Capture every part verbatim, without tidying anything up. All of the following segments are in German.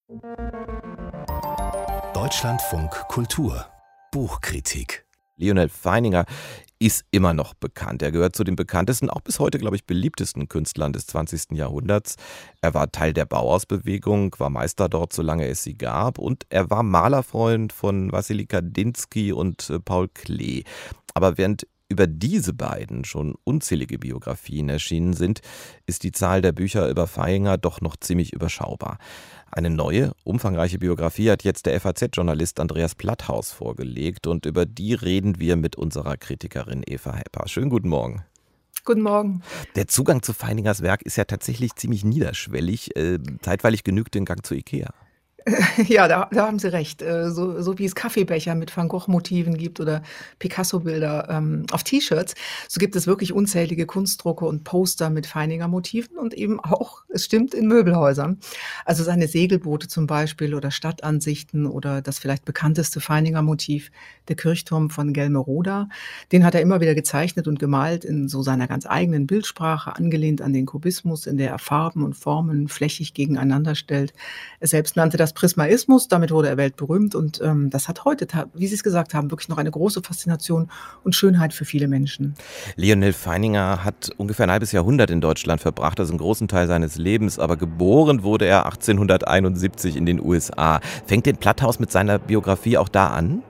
Deutschlandfunk Kultur Buchkritik. Leonel Feininger ist immer noch bekannt. Er gehört zu den bekanntesten, auch bis heute, glaube ich, beliebtesten Künstlern des zwanzigsten Jahrhunderts. Er war Teil der Bauhausbewegung, war Meister dort, solange es sie gab. Und er war Malerfreund von Wassily Kandinsky und äh, Paul Klee. Aber während über diese beiden schon unzählige Biografien erschienen sind, ist die Zahl der Bücher über Feininger doch noch ziemlich überschaubar. Eine neue, umfangreiche Biografie hat jetzt der F A Z-Journalist Andreas Platthaus vorgelegt und über die reden wir mit unserer Kritikerin Eva Hepper. Schönen guten Morgen. Guten Morgen. Der Zugang zu Feiningers Werk ist ja tatsächlich ziemlich niederschwellig. Äh, zeitweilig genügt den Gang zu Ikea. Ja, da, da haben Sie recht. Äh, So, so wie es Kaffeebecher mit Van Gogh-Motiven gibt oder Picasso-Bilder ähm, auf T-Shirts, so gibt es wirklich unzählige Kunstdrucke und Poster mit Feininger-Motiven und eben auch, es stimmt, in Möbelhäusern. Also seine Segelboote zum Beispiel oder Stadtansichten oder das vielleicht bekannteste Feininger-Motiv, der Kirchturm von Gelmeroda, den hat er immer wieder gezeichnet und gemalt in so seiner ganz eigenen Bildsprache, angelehnt an den Kubismus, in der er Farben und Formen flächig gegeneinander stellt. Er selbst nannte das Prismaismus, damit wurde er weltberühmt und ähm, das hat heute, wie Sie es gesagt haben, wirklich noch eine große Faszination und Schönheit für viele Menschen. Leonel Feininger hat ungefähr ein halbes Jahrhundert in Deutschland verbracht, also einen großen Teil seines Lebens, aber geboren wurde er achtzehnhunderteinundsiebzig in den U S A. Fängt den Platthaus mit seiner Biografie auch da an?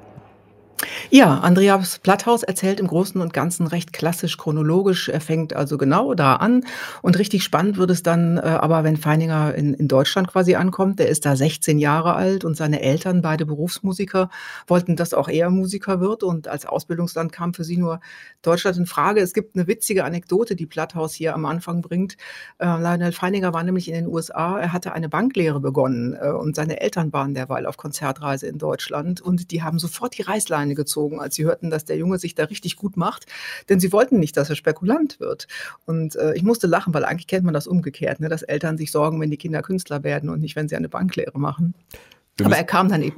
Ja, Andreas Platthaus erzählt im Großen und Ganzen recht klassisch chronologisch. Er fängt also genau da an und richtig spannend wird es dann äh, aber, wenn Feininger in, in Deutschland quasi ankommt. Der ist da sechzehn Jahre alt und seine Eltern, beide Berufsmusiker, wollten, dass auch er Musiker wird und als Ausbildungsland kam für sie nur Deutschland in Frage. Es gibt eine witzige Anekdote, die Platthaus hier am Anfang bringt. Äh, Leonel Feininger war nämlich in den U S A, er hatte eine Banklehre begonnen äh, und seine Eltern waren derweil auf Konzertreise in Deutschland und die haben sofort die Reißleine gezogen, als sie hörten, dass der Junge sich da richtig gut macht, denn sie wollten nicht, dass er Spekulant wird. Und äh, ich musste lachen, weil eigentlich kennt man das umgekehrt, ne, dass Eltern sich sorgen, wenn die Kinder Künstler werden und nicht, wenn sie eine Banklehre machen. Aber er kam dann eben.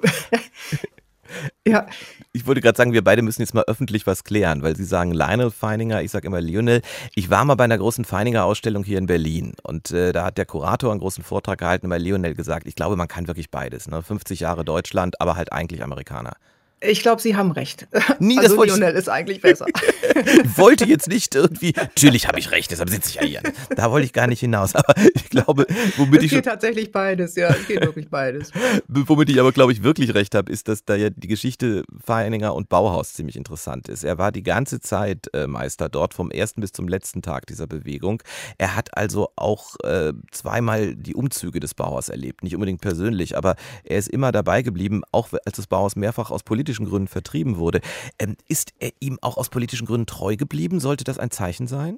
Ja. Ich wollte gerade sagen, wir beide müssen jetzt mal öffentlich was klären, weil Sie sagen Lionel Feininger, ich sage immer Lionel. Ich war mal bei einer großen Feininger-Ausstellung hier in Berlin und äh, da hat der Kurator einen großen Vortrag gehalten und bei Lionel gesagt, ich glaube, man kann wirklich beides. Ne? fünfzig Jahre Deutschland, aber halt eigentlich Amerikaner. Ich glaube, Sie haben recht. Nie, also das Lionel ist eigentlich besser. Ich wollte jetzt nicht irgendwie, natürlich habe ich recht, deshalb sitze ich ja hier. Da wollte ich gar nicht hinaus, aber ich glaube, womit es ich geht tatsächlich beides, ja, es geht wirklich beides. Womit ich aber, glaube ich, wirklich recht habe, ist, dass da ja die Geschichte Feininger und Bauhaus ziemlich interessant ist. Er war die ganze Zeit äh, Meister dort, vom ersten bis zum letzten Tag dieser Bewegung. Er hat also auch äh, zweimal die Umzüge des Bauhaus erlebt, nicht unbedingt persönlich, aber er ist immer dabei geblieben, auch als das Bauhaus mehrfach aus politischen Gründen vertrieben wurde. Ähm, ist er ihm auch aus politischen Gründen treu geblieben? Sollte das ein Zeichen sein?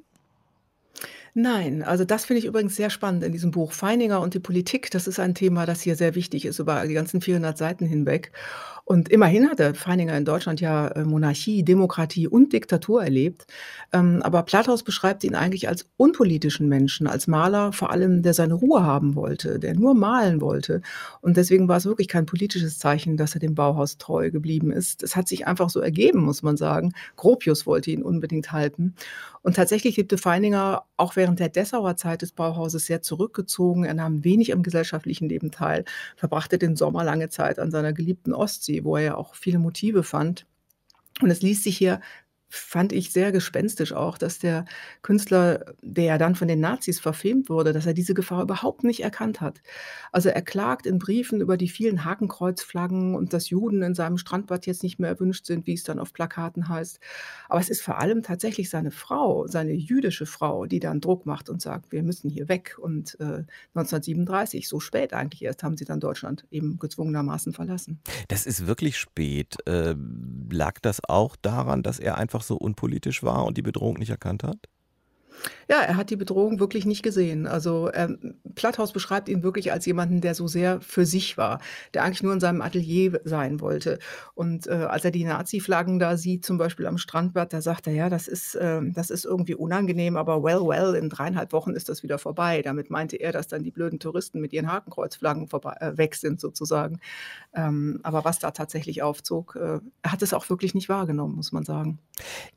Nein, also das finde ich übrigens sehr spannend in diesem Buch. Feininger und die Politik, das ist ein Thema, das hier sehr wichtig ist über die ganzen vierhundert Seiten hinweg. Und immerhin hat der Feininger in Deutschland ja äh, Monarchie, Demokratie und Diktatur erlebt. Ähm, aber Platthaus beschreibt ihn eigentlich als unpolitischen Menschen, als Maler vor allem, der seine Ruhe haben wollte, der nur malen wollte. Und deswegen war es wirklich kein politisches Zeichen, dass er dem Bauhaus treu geblieben ist. Es hat sich einfach so ergeben, muss man sagen. Gropius wollte ihn unbedingt halten. Und tatsächlich lebte Feininger auch während der Dessauer Zeit des Bauhauses sehr zurückgezogen. Er nahm wenig am gesellschaftlichen Leben teil, verbrachte den Sommer lange Zeit an seiner geliebten Ostsee, wo er ja auch viele Motive fand. Und es ließ sich hier, fand ich sehr gespenstisch auch, dass der Künstler, der ja dann von den Nazis verfilmt wurde, dass er diese Gefahr überhaupt nicht erkannt hat. Also er klagt in Briefen über die vielen Hakenkreuzflaggen und dass Juden in seinem Strandbad jetzt nicht mehr erwünscht sind, wie es dann auf Plakaten heißt. Aber es ist vor allem tatsächlich seine Frau, seine jüdische Frau, die dann Druck macht und sagt, wir müssen hier weg. Und äh, neunzehnhundertsiebenunddreißig, so spät eigentlich erst, haben sie dann Deutschland eben gezwungenermaßen verlassen. Das ist wirklich spät. Äh, lag das auch daran, dass er einfach so unpolitisch war und die Bedrohung nicht erkannt hat? Ja, er hat die Bedrohung wirklich nicht gesehen. Also ähm, Platthaus beschreibt ihn wirklich als jemanden, der so sehr für sich war, der eigentlich nur in seinem Atelier sein wollte. Und äh, als er die Nazi-Flaggen da sieht, zum Beispiel am Strandbad, da sagt er, ja, das ist, äh, das ist irgendwie unangenehm, aber well, well, in dreieinhalb Wochen ist das wieder vorbei. Damit meinte er, dass dann die blöden Touristen mit ihren Hakenkreuzflaggen vorbei, äh, weg sind sozusagen. Ähm, aber was da tatsächlich aufzog, äh, er hat es auch wirklich nicht wahrgenommen, muss man sagen.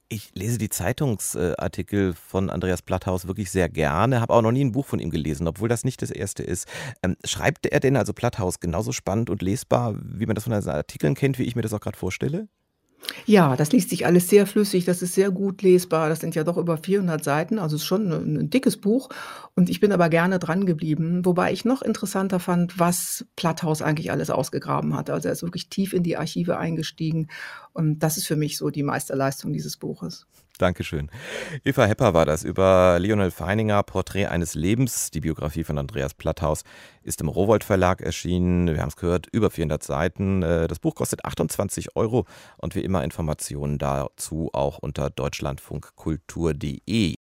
Ich lese die Zeitungsartikel von Andreas Platthaus wirklich sehr gerne, habe auch noch nie ein Buch von ihm gelesen, obwohl das nicht das erste ist. Ähm, schreibt er denn, also Platthaus, genauso spannend und lesbar, wie man das von seinen Artikeln kennt, wie ich mir das auch gerade vorstelle? Ja, das liest sich alles sehr flüssig, das ist sehr gut lesbar. Das sind ja doch über vierhundert Seiten, also ist schon 'n 'n dickes Buch und ich bin aber gerne dran geblieben, wobei ich noch interessanter fand, was Platthaus eigentlich alles ausgegraben hat. Also, er ist wirklich tief in die Archive eingestiegen und das ist für mich so die Meisterleistung dieses Buches. Dankeschön. Eva Hepper war das über Lionel Feininger, Porträt eines Lebens. Die Biografie von Andreas Platthaus ist im Rowohlt Verlag erschienen. Wir haben es gehört, über vierhundert Seiten. Äh, Das Buch kostet achtundzwanzig Euro und wie immer Informationen dazu auch unter deutschlandfunkkultur punkt de.